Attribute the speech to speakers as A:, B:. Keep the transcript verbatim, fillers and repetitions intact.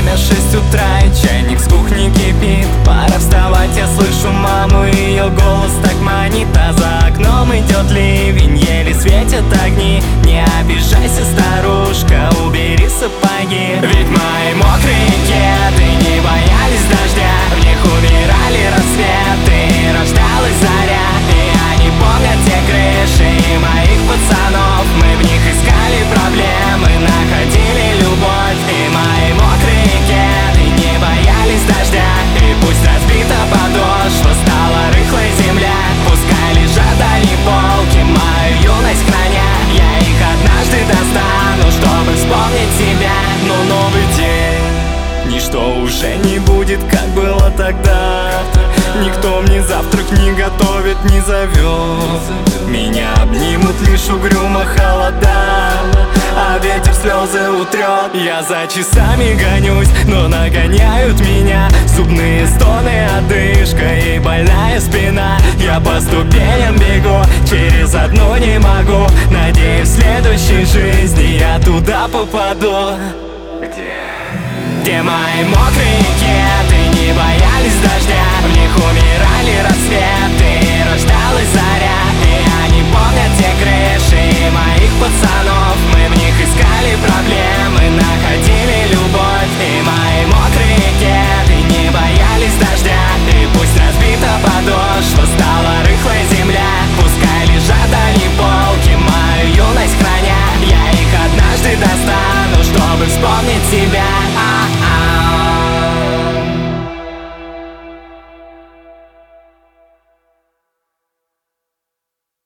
A: Время шесть утра и чайник с кухни кипит. Пора вставать, я слышу маму, ее голос так манит. А за окном идет ливень, еле светят огни. Не обижайся, старушка, убери сапоги. Ведь мои мокрые кеды не боялись дождя, в них умирали рассветы, рождалась заря. И они помнят те крыши и моих пацанов. Мы в них искали проблемы, находили любовь. И мои мокрые кеды не боялись дождя. И пусть разбита подошва, стала рыхлой земля, пускай лежат они полки, мою юность храня. Я их однажды достану, чтобы вспомнить себя. Но новый день, ничто уже не будет, как было тогда. Никто мне завтрак не готовит, не зовет. Меня обнимут лишь угрюмо холода, а ветер слезы утрет. Я за часами гонюсь, но нагоняют меня зубные стоны, одышка и больная спина. Я по ступеням бегу, через одну не могу. Надеюсь, в следующей жизни я туда попаду. Где? Где мои мокрые кеды не боялись дождя, в них умирали рассветы, рождалась заря. И они помнят те крыши и моих пацанов. Мы в них искали проблемы, находили